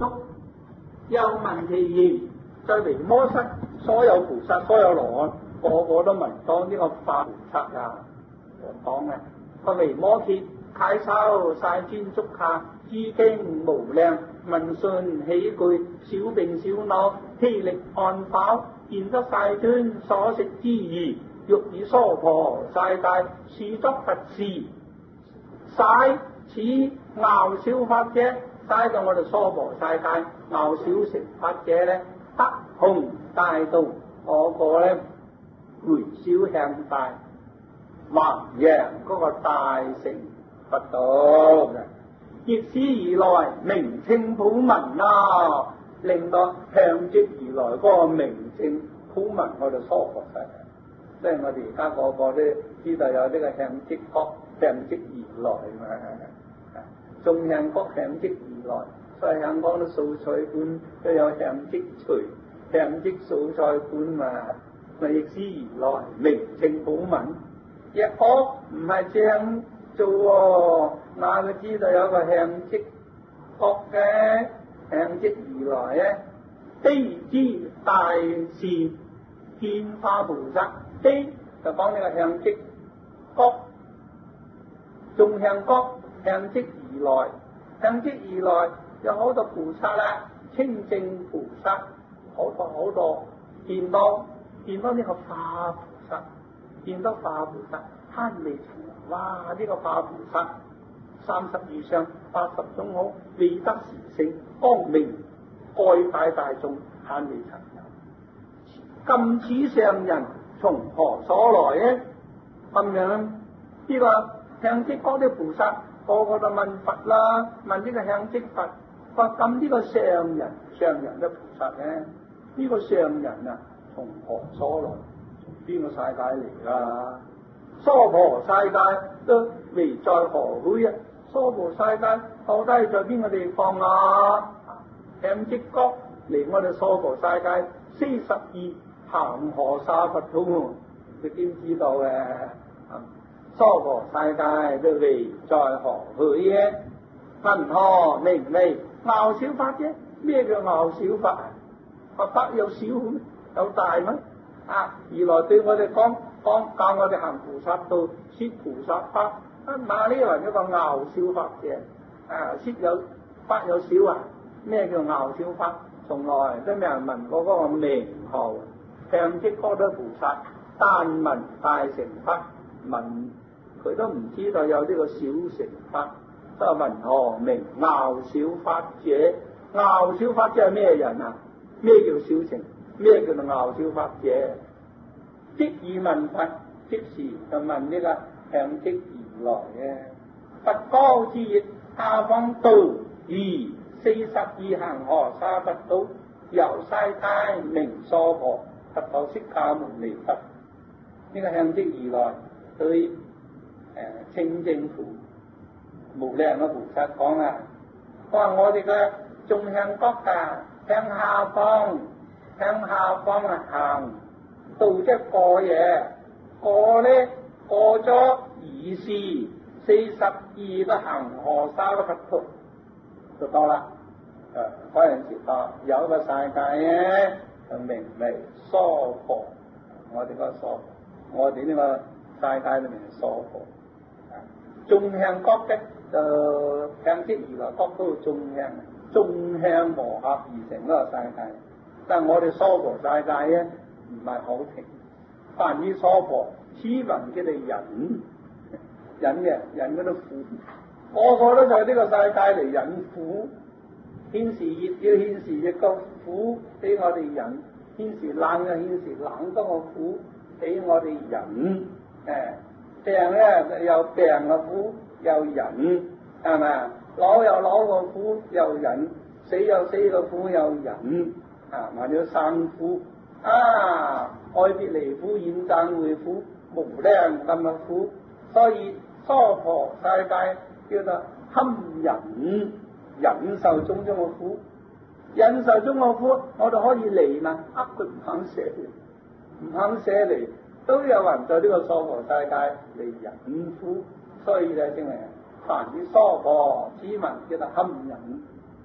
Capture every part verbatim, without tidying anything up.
足，又聞其言，再嚟摩室，所有菩薩、所有羅漢，個個都聞當呢個法菩薩啊，講嘅。佢嚟摩羯，楷手晒尊足下，諸經無量，聞訊起具，小病小惱，氣力按否，見得世尊所食之宜，欲以娑婆世界，視作佛事，使此樂小法者，使到我哋娑婆世界樂小乘法者咧，得弘大道，嗰個咧回小向大，弘揚嗰個大乘佛道嘅。逆此而來，名稱普聞啦，令到向積而來嗰個名稱普聞我哋娑婆世界。即係我哋而家個個都知道有呢個向積國，向積而來嘛，眾向國向積而來，所以香港啲素菜館都有向積隨、向積素菜館嘛，咪逆此而來，名稱普聞。亦可唔係這樣做喎，嗱佢知道有個向積國嘅向積而來咧，悲之大士獻化菩薩。悲就講呢個向積國，眾向國向積而來，向積而來有好多菩薩啦，清淨菩薩好多好多，見到見到呢個化菩薩，見到化菩薩慳未曾，哇！呢、這個化菩薩三十以上八十種好，未得時性光明，蓋帶大眾慳未曾有。今此上人從何所來呢？咁樣呢個向積國啲菩薩個個都問佛啦，問呢個向積佛，話咁呢個上人上人嘅菩薩咧，呢、這個上人啊，從何所來？從邊個世界嚟㗎？娑婆世界都未在何許啊？娑婆世界到底在邊個地方啊？向積國嚟我哋娑婆世界四十二恒河沙佛土，佢點知道嘅？娑婆世界都未在何許嘅？銀河明媚樂小法啫？咩叫樂小法啊？佛法有小有大咩？啊！而來對我哋講講教我哋行菩薩道，説菩薩法。啊，哪呢嚟一個樂小法嘅？啊，説有法有小啊？咩叫樂小法？從來都未人聞過嗰個名號。向積國啲菩薩單聞大乘法，聞佢都唔知道有呢個小乘法，所以聞何名樂小法者？樂小法者係咩人啊？咩叫小乘？咩叫做樂小法者？即以問佛，即時就問呢個向積而來嘅。佛告之曰：下方道而四十二恒河沙佛土，由西太名娑婆。佛陀釋迦牟尼佛，呢、這個向積而來對誒、呃、清淨菩無量嘅菩薩講啊，話我哋嘅眾向國啊，向下方向下方啊行，到即過嘢，過咧過咗二時四十二個恒河沙嘅佛土就到啦。誒嗰陣時啊，有一個世界咧。名為娑婆，我哋個娑婆，我哋呢個世界裏面係娑婆。眾向國嘅就向積而來，國都眾向，眾向和合而成嗰個世界。但係我哋娑婆世界咧唔係好停，凡於娑婆，此云佢哋忍忍嘅忍嗰啲苦，個個都在呢個世界嚟忍苦。天時熱要天時熱個苦俾我哋忍，天時冷嘅天時冷多個苦俾我哋忍。誒病咧又病個苦又忍，係咪啊？老又老個苦又忍，死又死個苦又忍，啊或者生苦啊，愛別離苦、怨憎會苦、無量咁嘅苦，所以娑婆世界叫做堪忍。忍受種種嘅苦，忍受中嘅苦，我哋可以離嘛？呃佢唔肯捨離，唔肯捨離，都有人在呢個娑婆世界嚟忍苦，所以咧，正係凡於娑婆，此文叫做堪忍。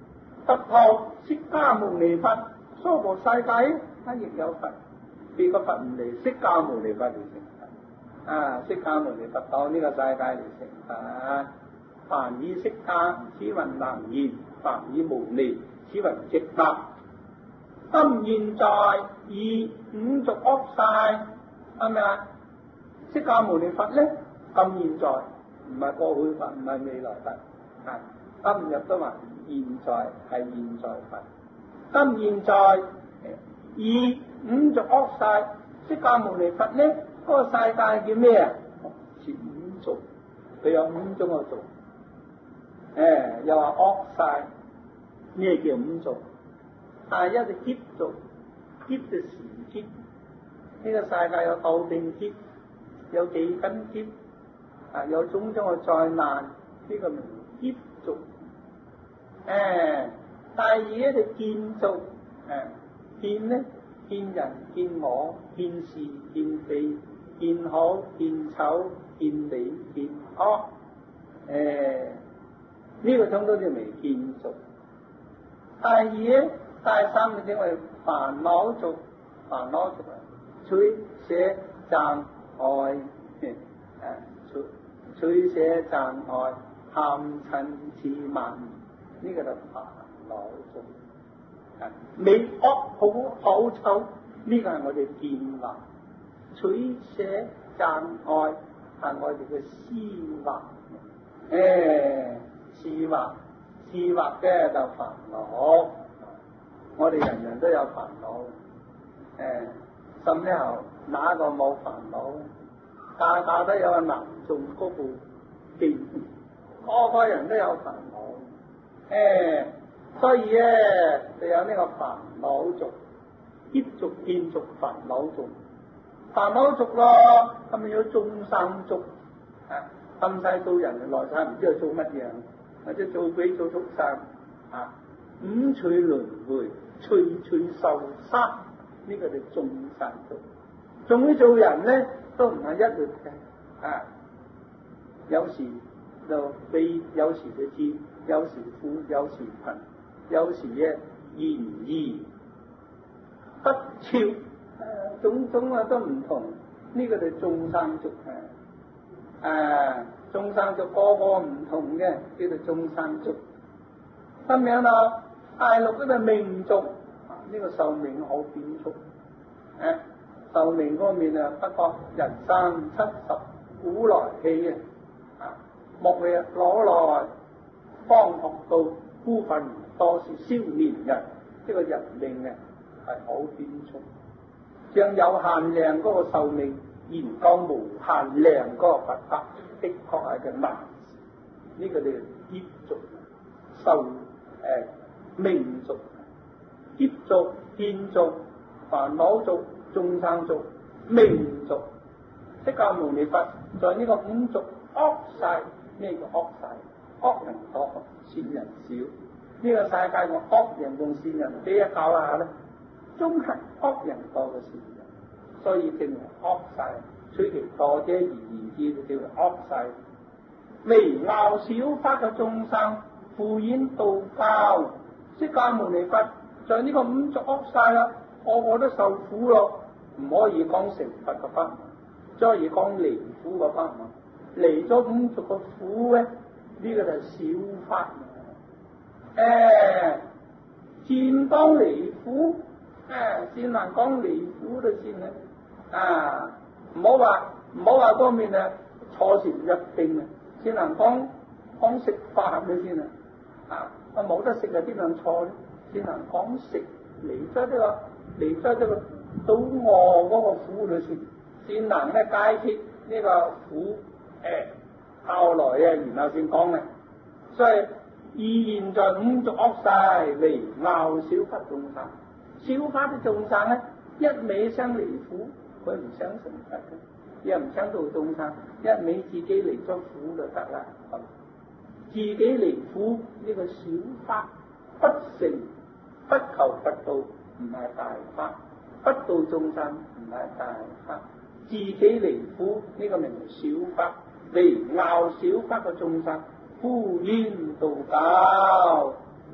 佛陀釋迦牟尼佛娑婆世界，他亦有佛，別個佛唔嚟，釋迦牟尼佛嚟成佛。啊，釋迦牟尼佛到呢個世界嚟成佛。凡以釋迦，此云能言；凡以牟尼，此云直達。今現在以五濁惡世，係咪啊？釋迦牟尼佛咧，今現在唔係過去佛，唔係未來佛，啊，今日都話現在係現在佛。今現在以五濁惡世，釋迦牟尼佛咧，嗰、那個世界叫咩啊？是五濁，佢有五種嘅濁。誒，又話惡世，咩叫五濁？但係一隻劫濁，劫就時劫。呢、這個世界有鬥定劫，有地根劫，啊，有種種嘅災難，呢、這個名劫濁。誒，第二咧就見濁，誒，見咧見人、見我、見事、見地、見好、見醜、見美、見惡，誒。呢個種都叫未見濁。第二咧，第三個稱為煩惱濁，煩惱濁啊，取捨障礙，誒，取取捨障礙，貪嗔痴慢，呢個就煩惱濁。啊，美惡好好醜，呢個係我哋見惑。取捨障礙係我哋嘅思惑，誒。思惑，思惑嘅就煩惱，我哋人人都有煩惱，誒，甚至乎哪個冇煩惱？家家都有個南眾嗰部經，個個人都有煩惱，誒，所以咧就有呢個煩惱濁、劫濁、見濁、煩惱濁。煩惱濁咯，咁咪有眾生濁，啊，今世做人來世唔知道做乜嘢。或者做鬼做畜生啊，五趣輪迴，趣趣受生，呢、這個就眾生濁。仲要做人咧，都唔係一律嘅啊。有時就悲，有時就知，有時苦，有時貧，有時咧言而不肖，誒、啊，種種啊都唔同。呢、這個就眾生濁嘅，啊。眾生就個個唔同嘅，叫做眾生濁。咁樣啦，大陸嗰度命濁，呢、這個壽命好短促。誒、啊，壽命方面啊，不過人生七十古來稀啊，莫謂攞來方學到孤墳多是少年人，呢、這個人命啊係好短促。像有限量嗰個壽命，研究無限量嗰個佛法。的確係嘅難事，呢、這個叫劫濁、受誒命濁、劫濁、見濁、煩惱濁、眾生濁、命濁。釋迦牟尼佛在呢個五濁惡世，咩叫惡世？惡人多，善人少。呢、這個世界個惡人同善人比一較下咧，終係惡人多過善人，所以稱為惡世。取其多者而言之，就叫做惡世。微樂小法嘅眾生，附演道教，釋迦牟尼佛在呢個五濁惡世啦，個個都受苦咯，唔可以講成佛嘅法門，只可以講離苦嘅法門。離咗五濁嘅苦咧，呢、這個就係小法。誒、欸，善當離苦，誒、欸，善能講離苦就先啦，啊！唔好話唔好話方面啊，錯時入定啊，先能講講食飯嘅先啊，啊，冇得食啊，邊樣錯咧？先能講食離咗呢個離咗呢個肚餓嗰個苦裏先，先能咧解決呢個苦誒，後來啊，然後先講嘅。所以以現在五濁惡世離樂小法眾生，小法的眾生咧，一味生離苦。佢唔想成佛嘅，又唔想做眾生，一味自己離咗苦就得啦。自己離苦呢、這個小法，不成不求佛道唔係大法，不度眾生唔係大法。自己離苦呢、這個名為小法，離樂小法嘅眾生，敷衍道教，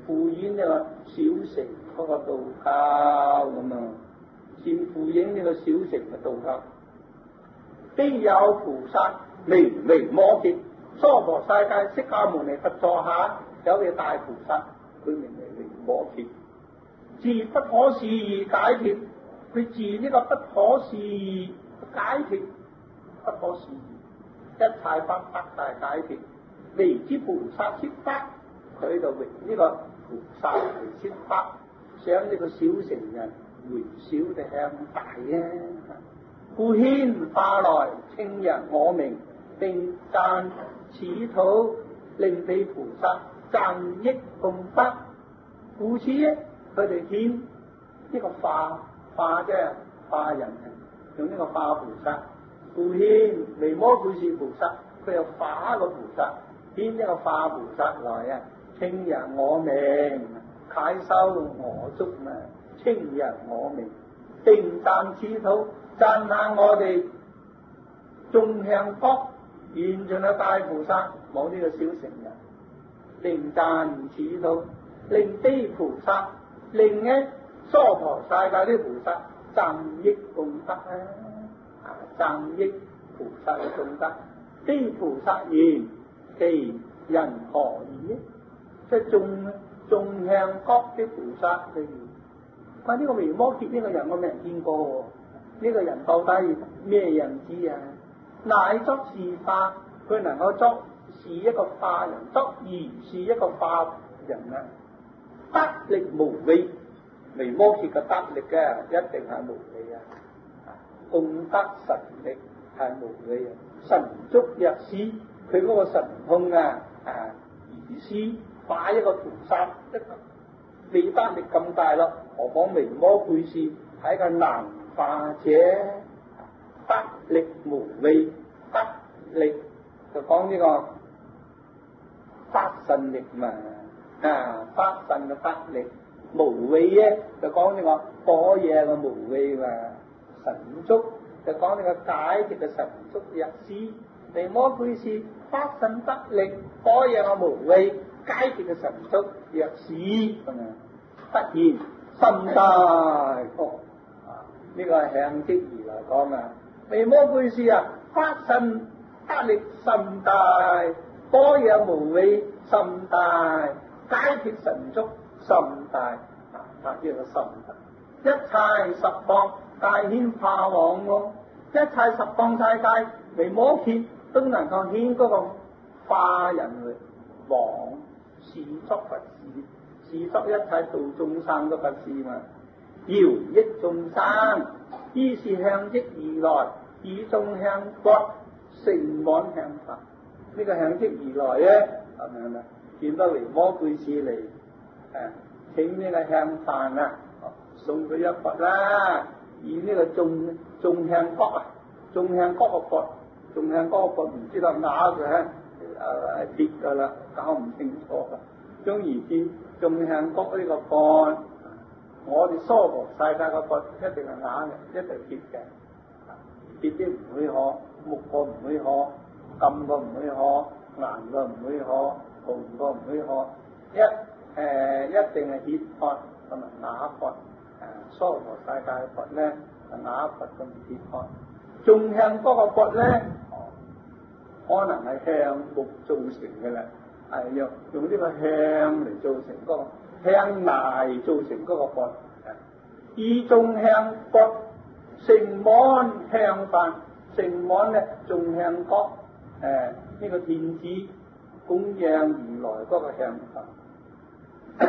附演呢個小乘嗰個道教咁啊，先附演呢個小乘嘅道教。必有菩薩微微摩羯，娑婆世界釋迦牟尼佛座下有位大菩薩，佢名為微摩羯，自不可思議解脫，佢自呢個不可思議解脫，不可思議一切法得大解脫，微之菩薩設法，佢就為呢個菩薩嚟設法，想呢個小乘人回小地向大啊！故牽化來稱人我名，並讚此土令彼菩薩讚益功德。故此咧，佢哋牽呢個化化啫，化人用呢個化菩薩。故牽微摩據士菩薩，佢又化個菩薩，牽一個化菩薩來啊，稱人我名，楷修我足嘛，稱人我名，並讚此土。讚下我哋眾向國現盡嘅大菩薩，冇呢個小乘人，令讚此土，令彼菩薩，令呢娑婆世界啲菩薩讚益功德啊！讚益菩薩嘅功德，彼菩薩言其人何意？即係眾眾向國啲菩薩嘅言。喂，呢個微摩羯呢個人我未見過喎。呢個人到底咩人子啊？乃作是化，佢能夠作是一個化人，作如是一個化人啊！得力無畏，微摩羯嘅得力嘅一定係無畏啊！功德神力係無畏啊！神足若是，佢嗰個神通啊啊，如是化一個菩薩，一個未得力咁大咯，何況微摩據士係一個難化者，得力無畏，得力就講呢個得神力嘛，啊得神嘅得力，無畏咧就講呢個火嘢嘅無畏嘛，神足就講呢個解脫嘅神足若是，微摩據士得神得力，火嘢嘅無畏，解脫嘅神足若是，咁啊突然心大哦。呢個係向積而來講啊，微摩據士啊，得神得力甚大，般若無畏甚大，解脫神足甚大，啊，呢個甚大。一切十方大牽化往喎，一切十方世界微摩羯都能夠牽嗰個化人去往，是作佛事，是作一切度眾生嘅佛事嘛。饒益眾生，於是向積而來，以眾向國，成往向法。呢、這個向積而來咧，係咪咪？見得微摩據士嚟，誒、啊，請呢個向飯啊，送佢一佛啦。以呢個眾眾向國啊，眾向國個佛，眾向國個佛唔知道啞嘅，誒跌噶啦，搞唔清楚噶。總而言之，眾向國呢個佛。我哋娑婆世界嘅佛一定係啞嘅，一定跌嘅，跌啲唔會可，木個唔會可，金個唔會可，銀個唔會可，銅個唔會可，一誒、呃、一定係鐵佛同埋啞佛。誒娑婆世界嘅佛咧係啞佛同鐵佛，仲向嗰個佛咧，可能係向木造成嘅啦，係用用呢個向嚟造成嗰、那個。向崖造成嗰個佛，以眾向國，成滿向飯，成滿咧眾向國，誒、呃、呢、這個天子供養而來嗰個向飯，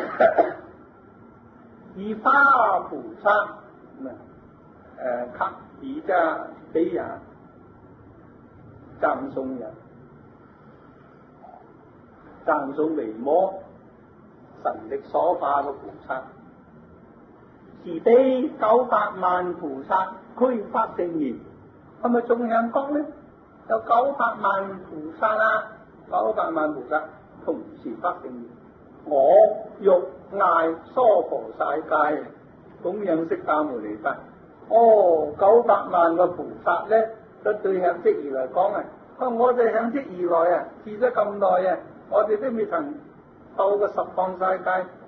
以花菩薩咁啊誒給而家俾人讚頌人，讚頌微摩神力所化嘅菩薩，是彼九百萬菩薩俱發聖言。係咪眾向國咧？有九百萬菩薩啊，九百萬菩薩同時發聖言。我欲詣娑婆世界，供養釋迦牟尼佛。哦，九百萬嘅菩薩咧，都對向積而來講啊！我哋向積而來啊，住咗咁耐啊，我哋都未曾到個十方世界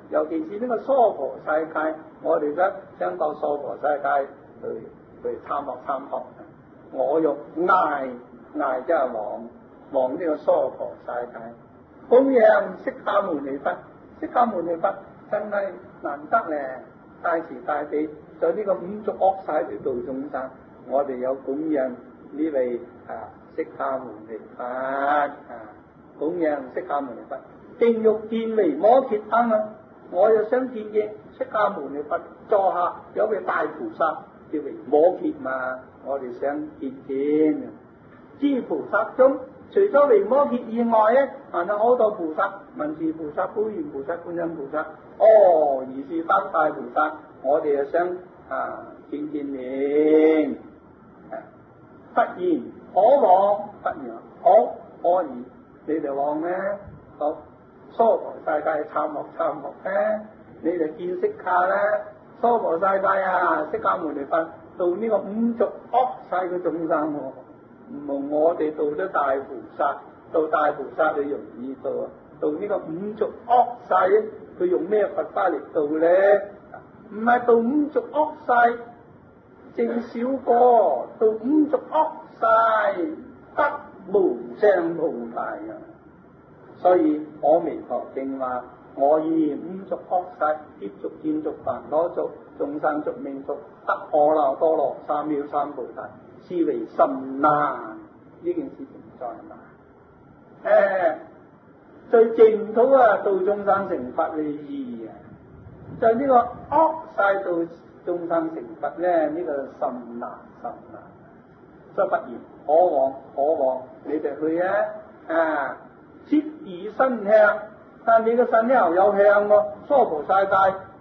尤其是呢個娑婆世界，我哋咧想到娑婆世界去去參學參學。我欲挨挨即係往往呢個娑婆世界，供養釋迦牟尼佛。釋迦牟尼佛真係難得咧，大慈大悲，在呢個五濁惡世嚟度眾生，我哋有供養呢位啊釋迦牟尼佛啊，供養釋迦牟尼佛。淨欲見維摩詰湯啊！我又想見嘅釋迦牟尼佛座下有位大菩薩叫維摩詰嘛，我哋想見見。諸菩薩中，除咗維摩詰以外咧，還有好多菩薩，文殊菩薩、普賢菩薩、觀音菩薩。哦，如是八大菩薩，我哋又想啊見見面。忽然可往，忽然可可以，你哋往咩？好。娑婆世界參學參學咧，你哋見識下咧。娑婆世界啊，釋迦牟尼佛度呢個五濁惡世嘅眾生，唔同我哋度咗大菩薩，度大菩薩你容易度啊。度呢個五濁惡世，佢用咩佛法嚟度咧？唔係度五濁惡世，正少過度五濁惡世得無上菩提啊！所以我彌陀經話，我以五濁惡世，劫濁見濁煩惱濁，眾生濁命濁，得阿耨多羅三藐三菩提，是為甚難。呢件事情再難。誒，在淨土啊，度眾生成佛嘅意義啊，在呢個惡世度眾生成佛咧，呢、這個甚難甚難。所以不然可往可往，你哋去啊啊！設以身向，但你個身咧又有向喎，娑婆世界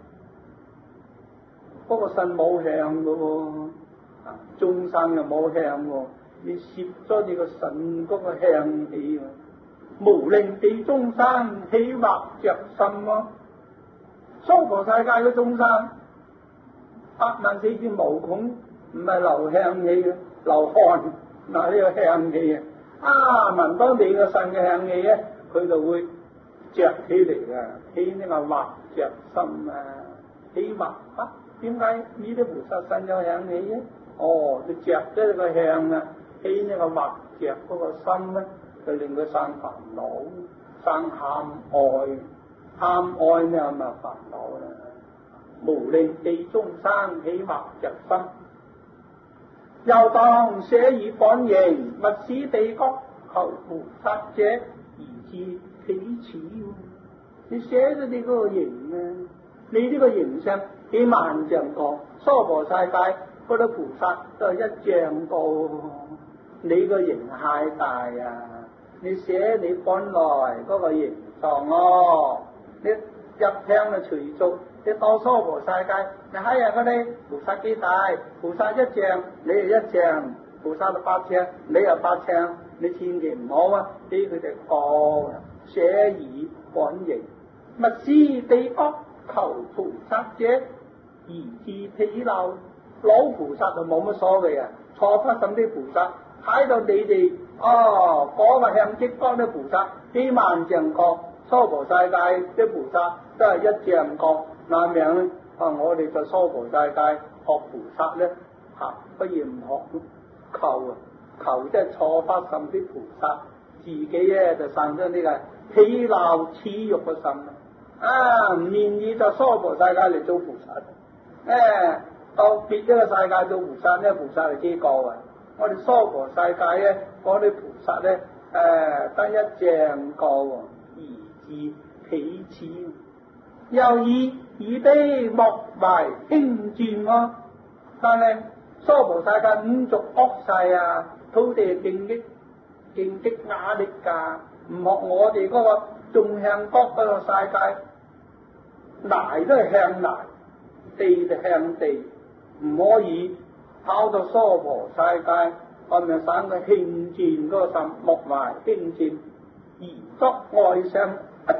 嗰、那個身冇向嘅喎，啊眾生又冇向喎，你攝咗你個身嗰個向氣喎，無令地眾生起惑着心喎，娑婆世界嘅眾生八萬四千無窮，唔係流向氣嘅，流汗嗱呢個向氣啊！啊！聞到你個腎嘅香氣咧，佢就會着起嚟啊！起呢個惑着心啊，起惑啊！點解呢啲菩薩腎有香氣咧？哦，你着咗個香啊，起呢個惑着嗰個心咧，就令佢生煩惱，生貪愛，貪愛呢咁啊煩惱啦，無令地眾生起惑着心。又當捨以本形，勿使地國求菩薩者，而至彼此。你捨咗你嗰個形啊，你呢個形象幾萬丈高，娑婆世界嗰啲菩薩都係一丈高，你個形太大啊！你捨你本來嗰個形狀咯，你入向就隨俗。你到娑婆世界，你睇下嗰啲菩薩幾大？菩薩一丈，你又一丈；菩薩就八丈，你又八丈。你千祈唔好啊，俾佢哋過捨以本形，勿使地國求菩薩者，而至彼流。老菩薩就冇乜所謂啊，錯不甚啲菩薩睇到你哋哦，嗰、那個向極光啲菩薩幾萬丈高，娑婆世界啲菩薩都係一丈高。那樣咧，啊！我哋在娑婆世界學菩薩咧，嚇、啊、不如唔學求啊！求即係錯發心啲菩薩，自己咧就生咗呢個喜鬧恥辱嘅心啊！唔願意在娑婆世界嚟做菩薩，誒、啊、到別一個世界做菩薩咧，菩薩係幾個啊？我哋娑婆世界咧，嗰啲菩薩咧，誒、啊、得一丈個喎，而至彼此。又以以悲莫為輕賤咯，但係娑婆世界五濁惡世啊，土地勁激勁激壓力噶，唔學我哋嗰個眾向國嗰個世界，崖都係向崖，地就向地，唔可以跑到娑婆世界，咁咪省個輕賤嗰個心，莫為輕賤，而作愛相。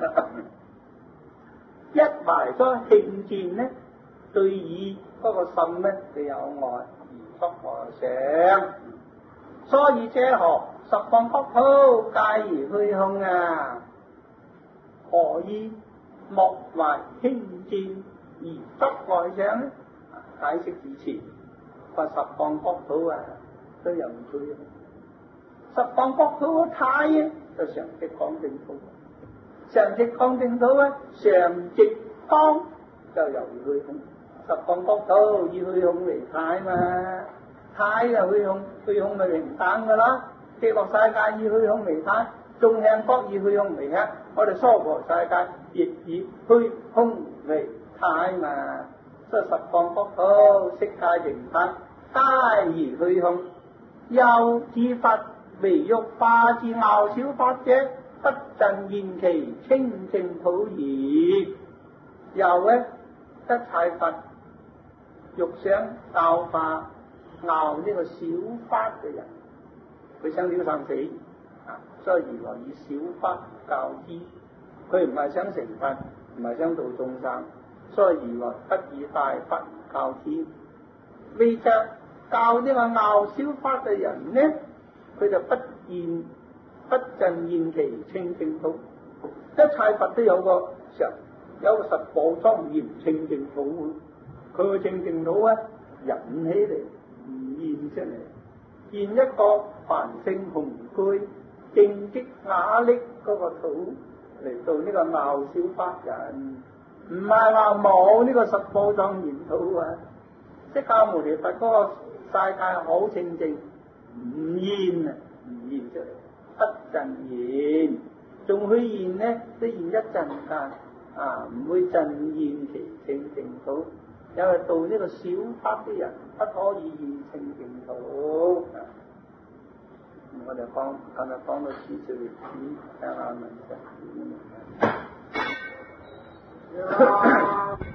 一埋咗興戰呢，對以嗰個心呢就有愛而作愛想，所以這何十方國土皆如虛空啊！何以莫懷輕賤而執外相咧。解釋之前，話十方國土啊都有佢，十方國土嘅太咧就常寂光淨土，常寂光淨土咧常寂光就由虛空，十方國土以虛空為太嘛，太就虛空，虛空咪平等噶啦。極樂世界以虛空為太，眾香國以虛空為客，我哋娑婆世界亦以虛空為太嘛。所以十方國土色界平等，皆而虛空。又自佛為欲化之樂小法者，不盡現其清淨土矣。又咧一切佛欲想教化樂呢個小法嘅人，佢想了生死啊，所以如來以小法教之。佢唔係想成佛，唔係想度眾生，所以如來不以大法教之。為着教呢個樂小法嘅人呢，佢就不現不盡現其清淨土。一切佛都有個常有個十寶莊嚴清淨土，佢個清淨土咧引起嚟唔現出嚟，現一個繁盛雄巨正直雅力嗰個土嚟到呢個樂小法人，唔係話冇呢個十寶莊嚴土啊！釋迦牟尼佛嗰個世界好清淨，唔現啊，唔現出嚟，不盡現，仲去現呢？都現一陣間啊，唔會盡現其清淨土。因為到呢個小法啲人不可以現清淨土。啊、我哋講今日講到此處為止，聽下問題。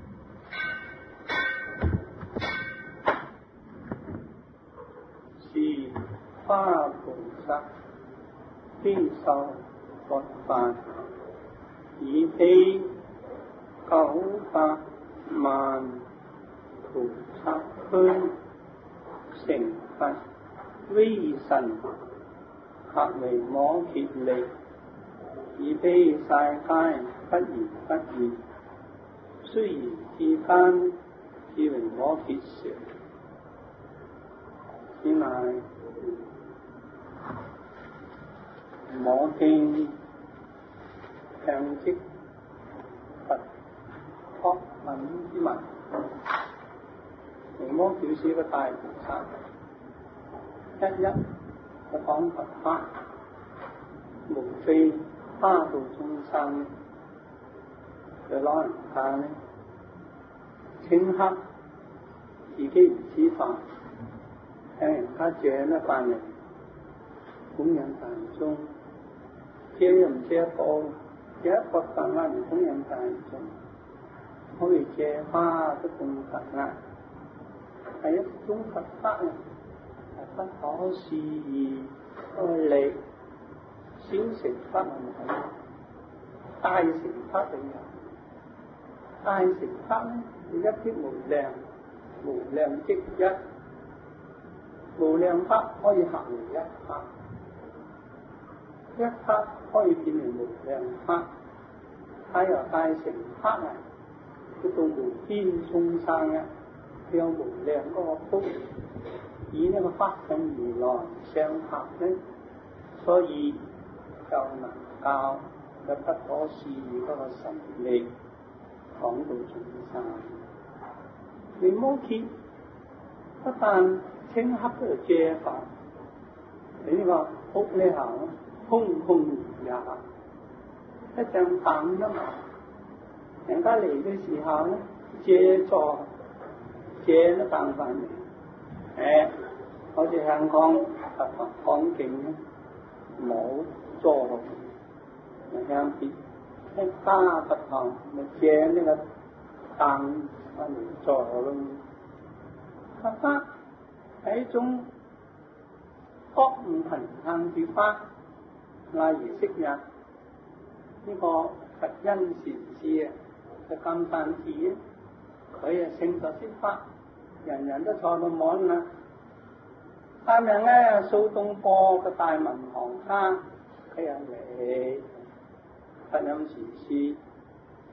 是花菩薩經受佛法，以彼九百萬菩薩區成佛威神，合為摩羯力，以彼世界不言不語，雖然之間只為摩羯舌。此乃摩經向積佛確品之文。維摩表示個大菩薩，一一就講佛法，無非花度眾生。佢老人家呢，頃刻自己唔知法，向人家借一百人供養大眾，借又唔借多，借一百百萬人供養大眾，可以借花都供佛啦，係一種佛法啊，係不可思議愛力，小乘法唔係，大乘法就有，大乘法呢，係一啲無量無量即一。無量法可以合為一法，一法可以變為無量法。還有大乘法啊，叫做無邊眾生啊，佢有無量嗰個福，以呢個法身如來相合呢，所以就能教有不可思議嗰個神力，講到眾生。維摩詰不但頃刻都係借法，你呢個屋呢行空空如也，一張凳啫嘛。人家嚟嘅時候咧，借座借都凳翻嚟，誒，好似香港佛法講經咧，冇座落，咪香邊一家佛堂咪借呢個凳翻嚟坐咯。佛法係一種覺悟平衡之法，例如昔日呢個佛恩禪師啊，就咁散字啊，佢啊成就釋法，人人都坐到滿啦。但係咧，蘇東坡嘅大文行家，佢又嚟佛恩禪師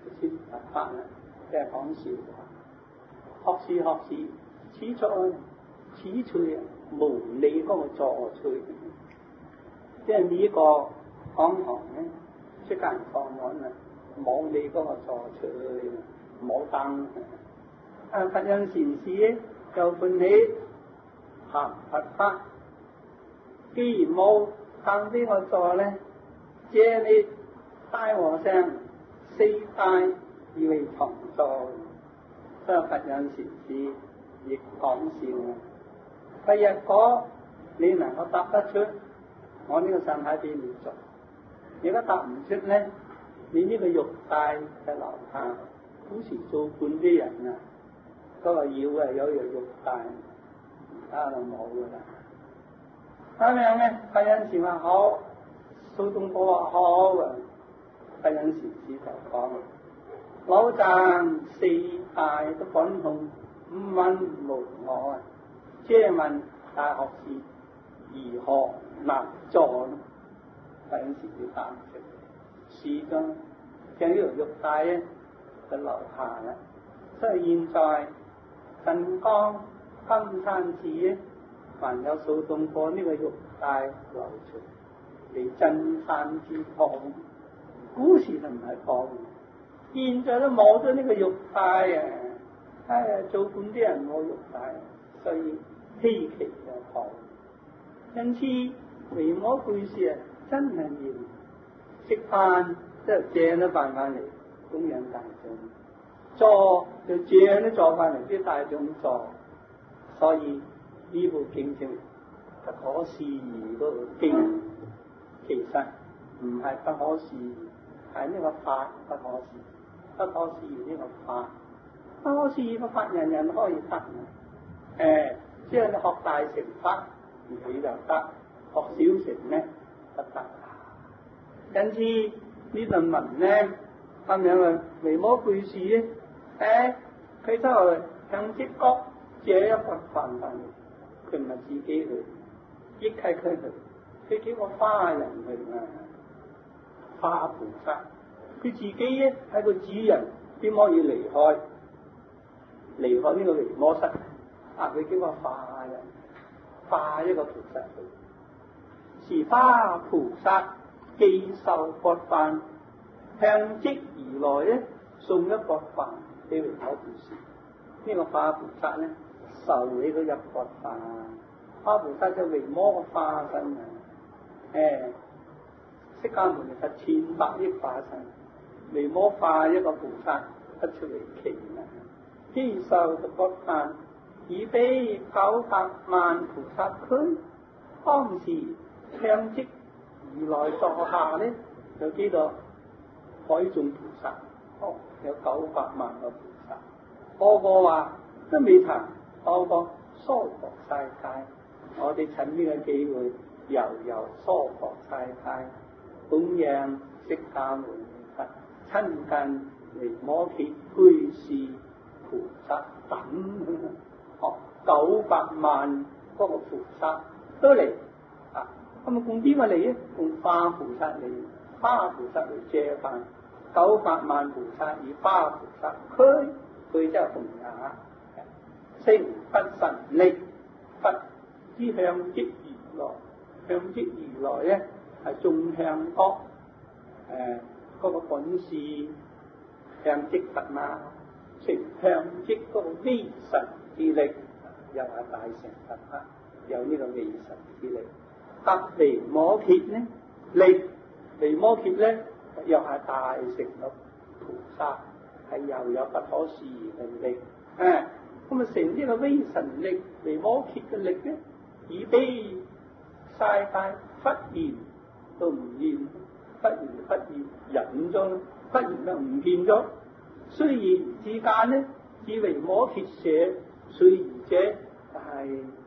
先佛法啦，即係講笑話。學是學是，此在此趣啊，無你嗰個助趣。即係呢個講堂咧，出家人放案啊，冇你嗰個助趣，冇燈。啊，佛印禪師咧就歡喜行佛法，既然冇燈俾我助咧，借你大和尚四大以為同助，所以佛印禪師亦講笑。第日果你能夠答得出，我呢個身體俾你做；如果答唔出咧，你呢個肉帶嘅留下。古時做官啲人啊，嗰個要啊有樣肉帶，而家就冇噶啦。咁樣咧，佛印禪話好，蘇東坡話好啊。佛印禪師就講：老僧四大都滾動，五蘊無我啊！借問大學士如何能助呢？佛印禪師答唔出，始終將呢條肉帶咧就留下啦。所以現在鎮江金山寺咧，還有蘇東坡呢個肉帶流傳嚟鎮山之堂。古時就唔係講，現在都冇咗呢個肉帶啊！哎呀，做官啲人冇肉帶，所以稀奇嘅講。因此維摩居士啊，真係要食飯即係借咗飯翻嚟供養大眾，坐就借咗坐翻嚟啲大眾坐。所以呢部經正不可思議嗰個經，其實唔係不可思議。係呢個法不可思議，不可思議呢個法，不可思議個法人人可以得嘅。誒、呃，即係你學大乘法，你就得；學小乘咧不得。因此呢論文咧咁樣嘅維摩居士咧，誒，佢就向積國借一個飯翻嚟，佢唔係自己去，益契佢去，佢幾個花人去啊。化菩薩，佢自己咧係個主人，點可以離開離開呢個維摩室？啊，佢叫個化人，化一個菩薩去。是化菩薩既受割飯，向積而來咧，送一割飯俾維摩居士。呢個化菩薩咧受起嗰一割飯，化菩薩就維摩個化身啊，誒。釋迦牟尼佛千百億化身，維摩化一個菩薩不出離奇啦。既受割飯，以彼九百萬菩薩區，當時向積而來坐下咧，有幾多海眾菩薩？哦，有九百萬個菩薩，個個話都未曾到過娑婆世界。我哋趁呢個機會遊遊娑婆世界。供養釋迦牟尼佛，親近維摩詰居士菩薩等，哦，九百萬嗰個菩薩都嚟啊！咁啊，供邊個嚟咧？供化菩薩嚟，化菩薩嚟借飯，九百萬菩薩以化菩薩區，佢真係紅牙，成不神力，不知向積而來，向積而來咧。係眾向覺，誒、呃，嗰、那個本事向積佛嘛，成向積嗰個威神之力，又係大乘佛法，有呢個威神之力。得維摩詰呢，力維摩詰咧，又係大乘嘅菩薩，係又有不可思議嘅力。誒，咁啊成呢個威神力，維摩詰嘅力咧，以悲世界忽然都唔見，忽然忽然忍咗，忽然就唔見咗。雖然之間咧，以維摩詰捨，雖然者係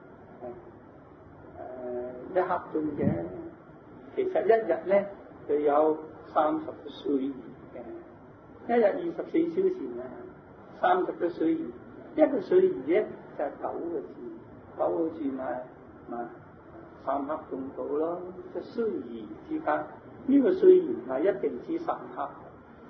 誒一刻鐘嘅，其實一日咧就有三十個歲兒嘅，一日二十四小時啊，三十個歲兒，一個歲兒咧就係、是、九個字，九個字咪咪。三刻鐘到咯，即係歲兒之間，呢、這個歲兒唔係一定指三刻，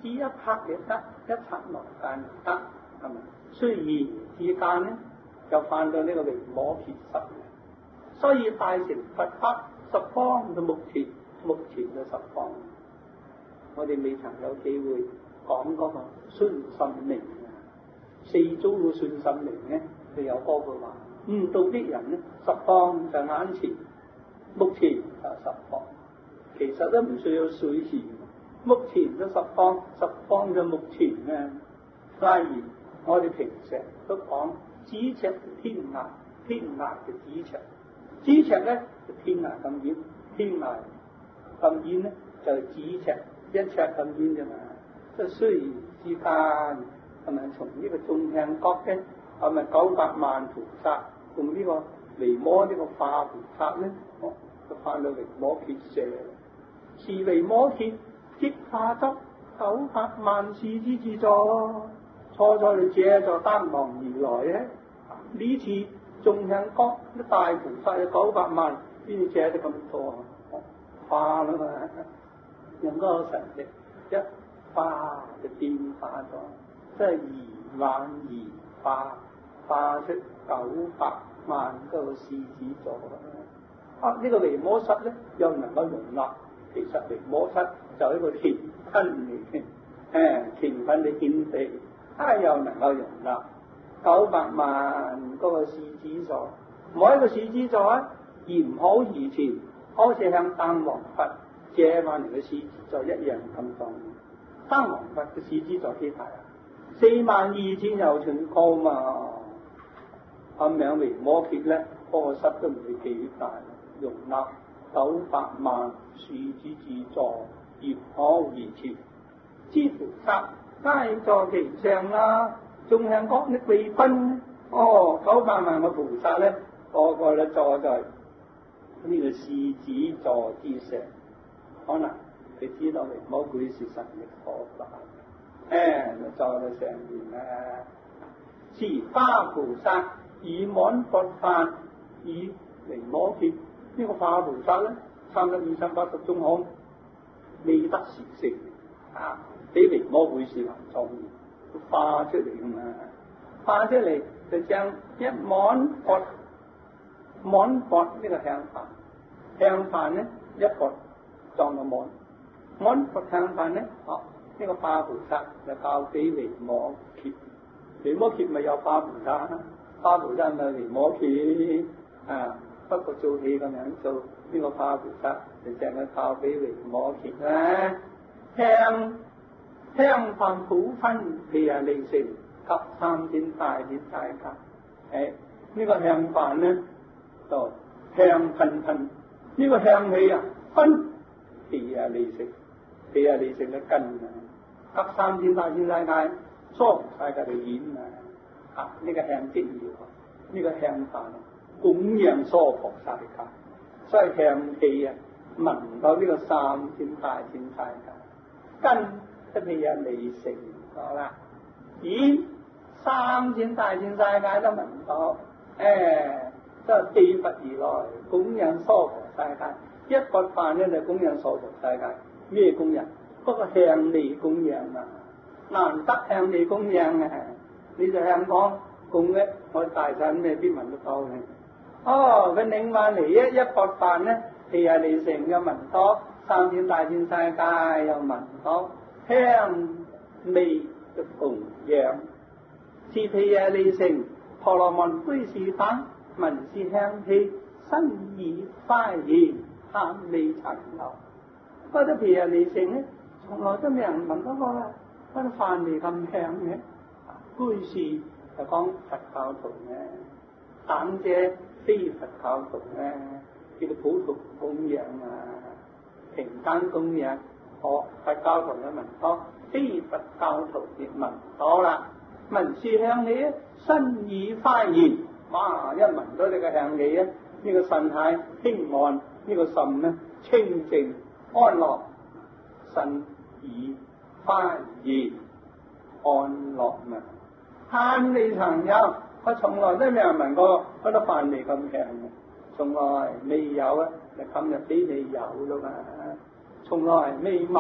指一拍亦得，一剎那間亦得，係咪？雖然之間咧，就犯到呢個維摩詰十，所以大乘佛法十方到目前，目前嘅十方，我哋未曾有機會講嗰個信心明啊，四祖嘅信心明咧，就有嗰句話：悟道的人咧，十方在眼前，目前就十方。其實都唔需要水詞，目前嘅十方，十方嘅目前咧。例如我哋平時都講咫尺天涯，天涯嘅咫尺，咫尺咧就天涯咁遠，天涯咁遠咧就咫尺一尺咁遠啫嘛。即係雖然之間係咪從呢個眾向覺嘅係咪九百萬菩薩同呢個維摩呢個化菩薩咧，哦，就翻到維摩詰舍，是維摩詰即化作九百萬世之自在。初初你借咗單亡而來咧，呢次眾向覺啲大菩薩有九百萬，邊借得咁多啊？化啦嘛，用嗰個神力一化就變化咗，即係二萬二化，化出九百萬個世子座啦。啊，呢、這個維摩室咧又能夠容納，其實維摩室就係一個乾坤嚟嘅，誒乾坤嘅天地。它又能夠容納九百萬嗰個世子座，每一個世子座啊，言好而前，好似向燈王佛借翻嚟嘅世子座一樣咁重。燈王佛嘅世子座幾大啊？四萬二千由寸高嘛，咁樣維摩詰咧，嗰個室都唔會幾大，容納九百萬世子之座，言好而前，知菩薩皆坐其上啦，眾向覺的貴賓，哦，九百萬個菩薩咧，個個咧坐在呢個世子座之上，可能你知道維摩詰是神力可大，誒，就坐喺上面啦。持化菩薩以滿佛法，以維摩詰呢個化菩薩咧，三十二三八十種好，未得時成啊！比維摩詰是還重要，化出嚟噶嘛？化出嚟就將一滿佛，滿佛呢個香飯，香飯咧一佛裝到滿，滿佛香飯咧，哦，呢個化菩薩就交俾維摩詰，維摩詰咪有化菩薩，化菩薩咪維摩詰啊，不過做戲咁樣做，呢個化菩薩就將佢交俾維摩詰啦，香。香飯普分四十利乘，及三千大千世界。誒，呢個香飯咧就香噴噴，呢、這個香氣啊分四十利乘，四十利乘嘅根啊，及三千大千世界，娑婆世界嘅演啊，啊呢、這個香即要，呢、這個香飯供養娑婆世界，所以香氣啊聞到呢個三千大千世界根。即係有利乘咗啦，咦？三千大千世界都聞唔到，誒，都係地佛而來供養娑婆世界，一個飯咧就供養娑婆世界，咩供養？嗰個向利供養啊，難得向利供養啊！你就香港供嘅，我大臣未必聞得到嘅。哦，佢領翻嚟一一個飯咧，四十利乘又聞到，三千大千世界又聞到。香味嘅供養，是四十利乘，婆羅門居士等聞是香氣，身已快現，貪利塵流。嗰啲四十利乘咧，從來都未人聞到過啦，嗰啲飯味咁香嘅。居士就講佛教徒咧，等者非佛教徒咧，叫做普通供養啊，平等供養。哦，佛教徒嘅聞多，非佛教徒亦聞多啦。聞是香氣，身已快現，哇！一聞到你嘅香氣咧，呢、這個身體輕安，呢、這個心咧清靜安樂，身已快現安樂嘛。慳利塵有，我從來都未有聞過嗰啲飯味咁香嘅，從來未有啊！就今日俾你有啦嘛。從來未聞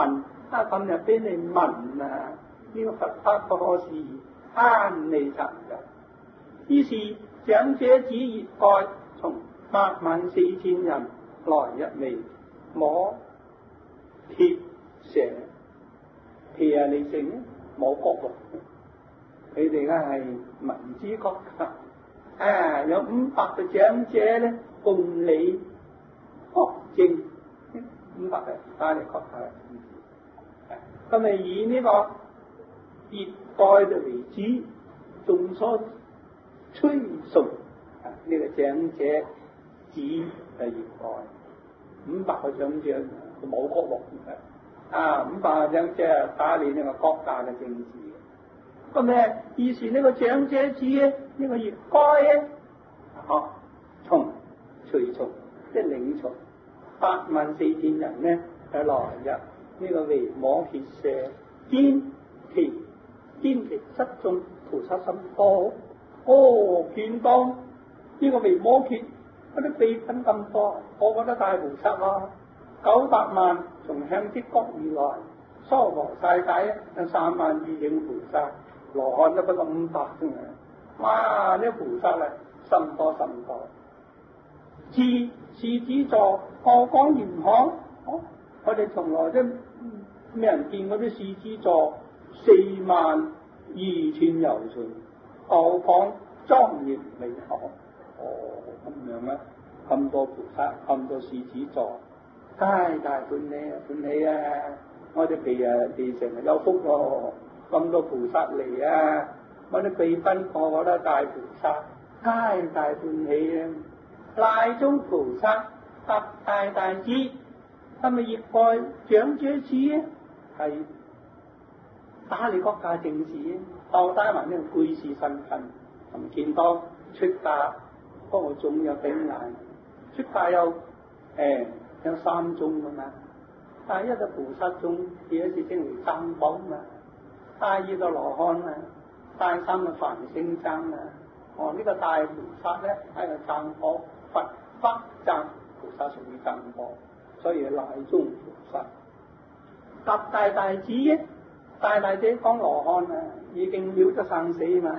啊今日俾你聞啊，呢個佛法個事慳你責任。於是長者子業蓋從八萬四千人來一味摸鐵蛇，皮啊你成摸角喎，佢哋咧係民之國家，啊有五百個長者咧共理國政，五百個帶嚟國家，咁咪以呢個業蓋嘅為主，眾所吹崇啊呢、這個長者子嘅業蓋，五百個長者冇國落啊，五百個長者打理呢個國家嘅政治。咁咧，以前呢個長者子咧，呢、這個業蓋咧，哦，從隨從即係領從八萬四千人咧，係來入呢個維摩詰舍，堅其堅其失眾菩薩心多。哦，見到呢個維摩詰嗰啲秘品咁多，我覺得大菩薩咯，九百萬從向積國而來，娑婆世界有三萬二應菩薩。羅漢都不過五百啫嘛，哇！呢、這個菩薩啊，甚多甚多。自是子座，何講嚴行？哦，我哋從來都咩人見嗰啲是子座四萬二千由旬，何講莊嚴美行？哦，咁樣啊，咁多菩薩，咁多是子座，大大歡喜啊，歡喜啊！我哋地啊地成日有福咯。咁多菩薩嚟啊！我哋被分個個都大菩薩，大大歡喜啊！賴中菩薩及大大子，係咪業蓋長者子啊？係打理國家政治啊！後帶埋呢個居士身份，唔見到出家，不過總有頂難。出家有誒、欸、有三宗噶嘛，但係一個菩薩宗，第一次稱為三寶嘛。大二個羅漢啊，大三個梵聲僧啊，哦呢、這個大菩薩咧係個僧婆，佛法僧菩薩屬於僧婆，所以賴中菩薩。及大大子，大大子講羅漢啊，已經了得生死嘛，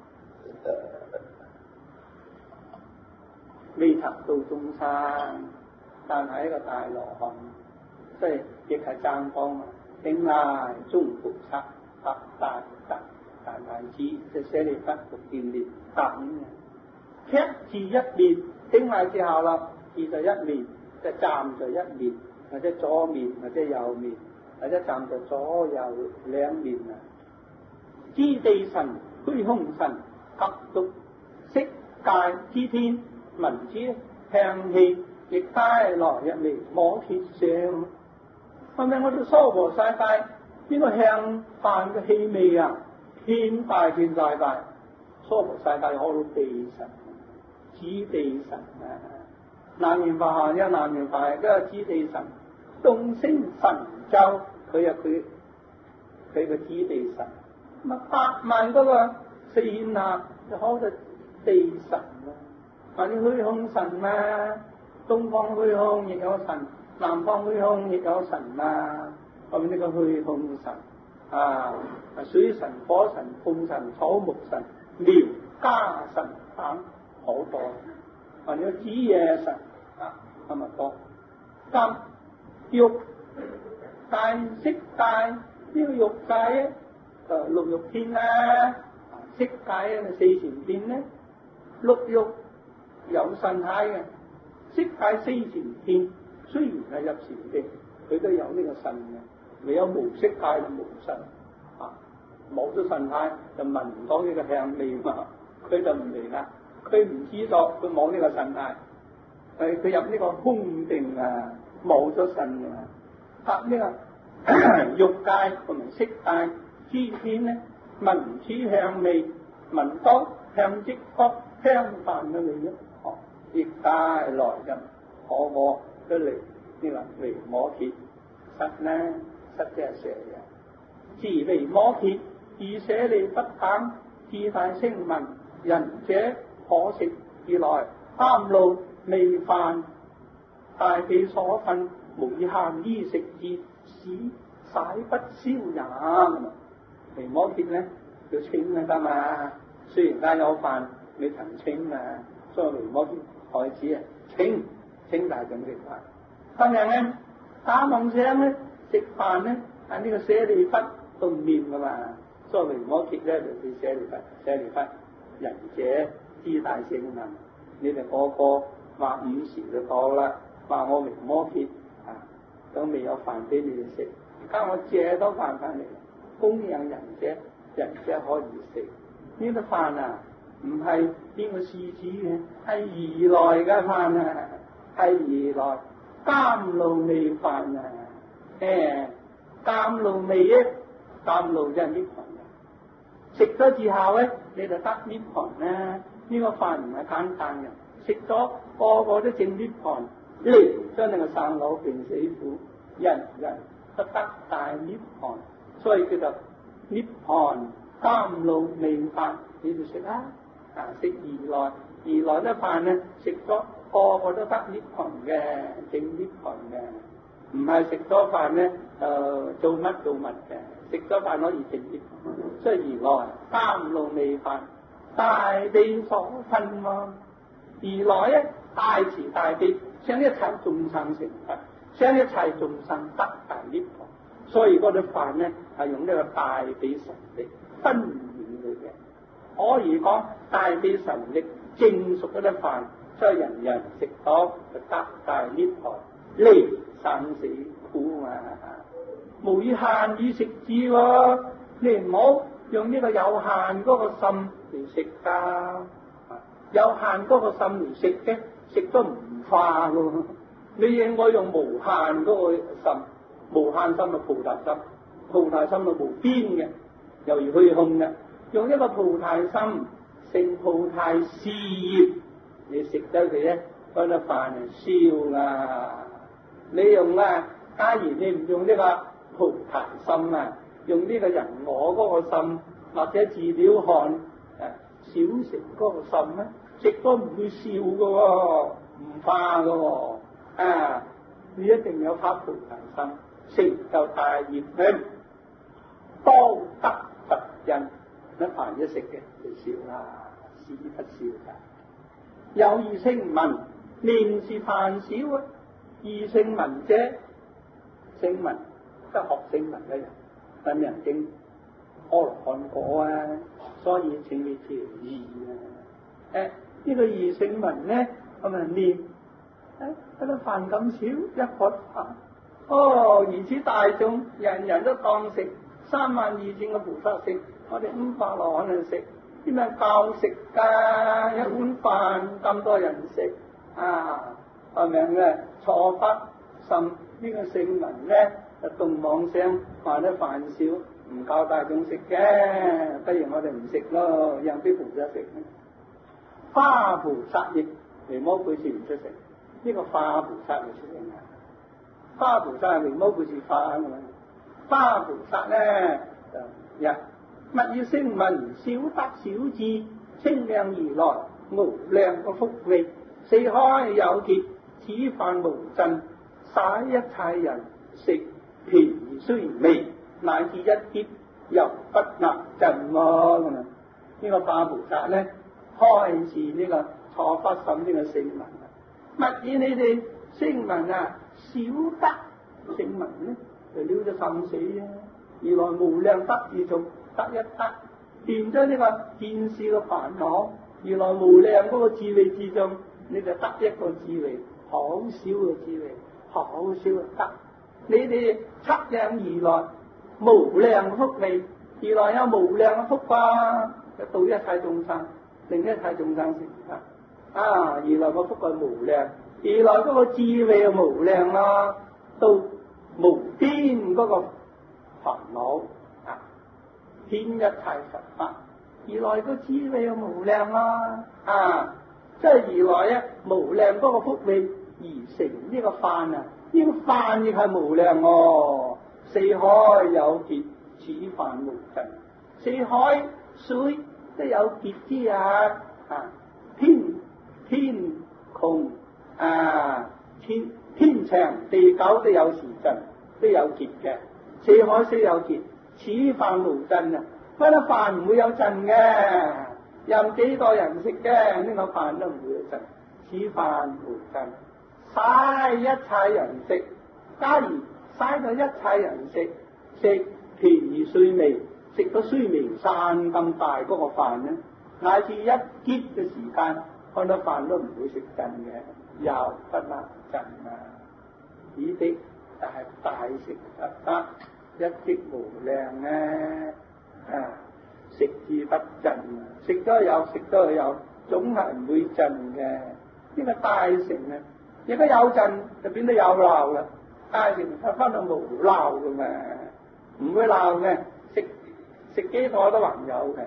未曾到眾生，但係一個大羅漢，即係亦係僧婆嘛，頂賴中菩薩。大大大大大子，即係舍利弗、目犍連等嘅，卻自一面頂賴之後啦，自就一面，就站在一面，或者左面，或者右面，或者站在左右兩面啊。知地神、虛空神及獨色界之天，聞之香氣，亦帶來一味摩詰相。係咪我哋娑婆世界？呢個香飯嘅氣味啊，天大天大大，娑婆世界可到地神，指地神啊！南閻浮下有南閻浮下，嗰個指地神，眾星神咒，佢啊佢佢個指地神，咁啊八萬嗰個四下就可到地神啊！或者虛空神啊，東方虛空亦有神，南方虛空亦有神啊！咁呢個虛空神啊，水神、火神、風神、草木神、苗家神等好多，或者子夜神啊咁啊多。咁欲界、色界呢、這個欲界咧就六欲天啦，色界咧四禪天咧，六欲有神態嘅，色界四禪天雖然係入禪定，佢都有呢個神嘅。未有無色界就無神啊，冇咗神態就聞唔到呢個香味嘛，佢就唔嚟啦，佢唔知道佢冇呢個神態，佢佢入呢個空定啊，冇咗神啊，啊呢、這個欲界同埋色界之天咧，聞此香味，聞到向積國香飯嘅味咧，哦，亦帶來人可我都嚟呢個維摩詰實呢。實即係蛇嘅，自維摩詰，以舍利弗等，自大聲聞，人者可食而來，貪怒未犯，大彼所分，無以限衣食之，使洗不消也。離摩羯咧要清啊得嘛，雖然家有飯你騰清嘛，所以離摩羯開始啊清清大眾食飯。今日咧打夢醒咧食飯咧喺呢個舍利弗動念噶嘛，所以離摩羯咧就叫舍利弗，舍利弗仁者知大聖能。你哋個個話午時就到啦，話我離摩羯啊都未有飯俾你哋食，而家我借多飯翻嚟供養人者，人者可以食。呢個飯啊唔係邊個施主嘅，係如來嘅飯啊，係如來甘露味飯啊。誒甘露味咧，甘露就係涅槃嘅。食咗之後咧，你就得涅槃啦。呢個飯唔係簡單嘅，食咗個個都證涅槃，嚟將你個生老病死苦，人人都得大涅槃，所以叫做涅槃甘露味飯，你就食啦。啊，食如來如來啲飯咧，食咗個個都得涅槃嘅，證涅槃嘅，唔係食咗飯咧誒做乜做乜嘅，食咗飯可以證涅槃。所以如來甘露味飯，大悲所分喎。如來咧大慈大悲，將一切眾生成佛，將一切眾生得大涅槃。所以嗰啲飯咧係用呢個大悲神力分現佢嘅，可以講大悲神力證熟嗰啲飯，所以人人食到就得大涅槃，離生死苦啊！無以限以食之喎，你唔好用呢個有限嗰個心嚟食㗎，有限嗰個心嚟食嘅，食都唔化喎。你應該用無限嗰個心。無限心嘅菩提心，菩提心係無邊嘅，猶如虛空嘅。用一個菩提心成菩提事業，你食得佢咧，嗰粒飯就燒啦。你用啊，假如你唔用呢個菩提心啊，用呢個人我嗰個心，或者自了漢誒小乘嗰個心咧，食都唔會燒嘅喎，唔化嘅喎啊！你一定有發菩提心。成就大業咧，多得佛印，一飯一食嘅就笑啦，是不笑噶。有二聲聞，念是飯少啊。二聲聞者，聲聞即係學聲聞嘅人，等人經阿羅漢果啊，所以請你調意啊。誒，呢個二聲聞咧，咁啊念，誒，得啲飯咁少，一顆飯。哦，如此大眾，人人都當食，三萬二千個菩薩食，我哋五百羅漢人食，點樣夠食㗎？一碗飯咁多人食啊，係咪咧？錯不甚呢個聖文咧，就動妄想話啲飯少，唔夠大眾食嘅，不如我哋唔食咯，讓啲菩薩食。花菩薩亦離摩背前唔出食，呢、這個花菩薩唔出食啊。花菩薩係離摩背前化啊嘛，花菩薩咧就一勿要聲聞，少得少智，清涼如來，無量個福利，四海有劫，此飯無盡，使一切人食便雖微，乃至一劫又不能盡喎咁啊！呢個花菩薩咧開示呢個錯不甚呢個聖聞啊，勿以你哋聲聞啊！少得聖聞咧，就了咗生死啊！原來無量德智眾得一得，斷咗呢個見思嘅煩惱。原來無量嗰個智慧智眾，你就得一個智慧，好少嘅智慧，好少嘅得。你哋測量如來無量福利，如來有無量嘅福啊！就度一切眾生，令一切眾生成佛啊！如來個福係無量。原來嗰個智慧係無量啦，到無邊嗰個煩惱啊，遍一切佛法。原來個智慧係無量啦，啊，即係如來啊無量嗰個福利而成呢個飯啊，呢、這個飯亦係無量哦。四海有劫，此飯無盡。四海水都有劫之啊，啊，天天窮。啊，天天長地久都有時盡，都有劫嘅。 四海雖有節，此飯無震啊！嗰啲飯唔會有震嘅，任幾多人食嘅，呢、這個飯都唔會有震。此飯無震，嘥一切人食。假如嘥咗一切人食，食便宜雖微，食到須彌山咁大嗰個飯咧，乃至一劫嘅時間，嗰啲飯都唔會食震嘅，又不能震啊！呢啲就係大食特得，一擊無量咧啊！食之不震啊！食咗有，食咗有，總係唔會震嘅。呢個大乘啊，如果有震就變得有鬧啦。大乘係翻到無鬧噶嘛，唔會鬧嘅，食食幾多都還有嘅。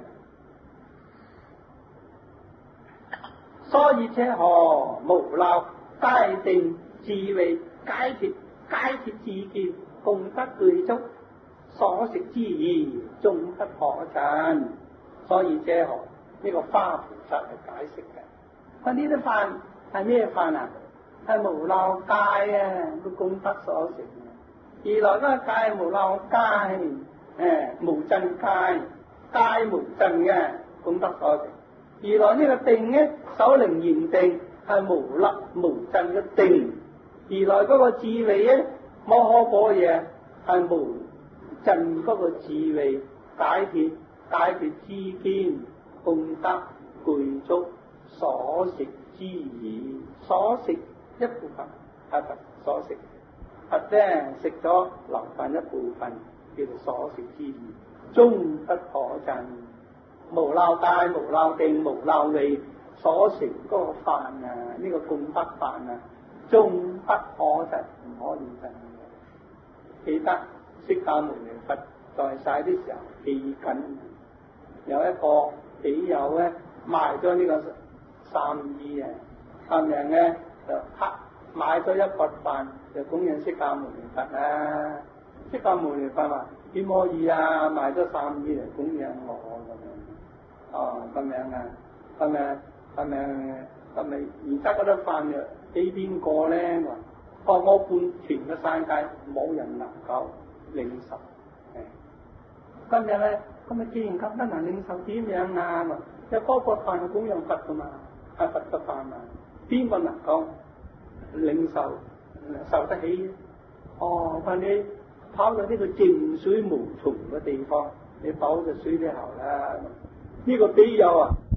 所以者何無鬧，皆定智慧，皆鐵皆鐵自見，共得具足，所食之意，終不可震。所以者何呢、這個花菩薩係解釋嘅。佢呢啲飯係咩飯啊？係無鬧戒啊，個功德所成。二來嗰個戒係無鬧戒，誒無震戒，戒無震嘅功德所成。二來呢個定咧，首楞嚴定係無立無震嘅定。二來嗰個智慧咧，摩訶般若係無震嗰個智慧，解脫解脫之見，功德具足，所食之意，所食一部分係佛所食，佛咧食咗留返一部分，叫做所食之意，終不可震。無鬧戒、無鬧定、無鬧慧所成嗰個飯啊，呢、這個功德飯啊，終不可震，唔可以震嘅。記得釋迦牟尼佛在世的時候記緊，有一個比友咧賣咗呢個三衣啊，咁樣咧就黑買咗一缽飯就供養釋迦牟尼佛啊。釋迦牟尼佛話點可以啊，賣咗三衣嚟供養我咁樣。哦，咁樣啊，係咪？係咪？係咪？而家嗰啲飯藥俾邊個咧？我我半全嘅世界冇人能夠領受。今日咧，今日既然咁不能領受，點樣啊？有嗰個飯係供養佛噶嘛，係佛嘅飯啊，邊個能夠領受受得起？哦，但你跑到呢個靜水無蟲嘅地方，你飽就水之後啦。呢個比友啊！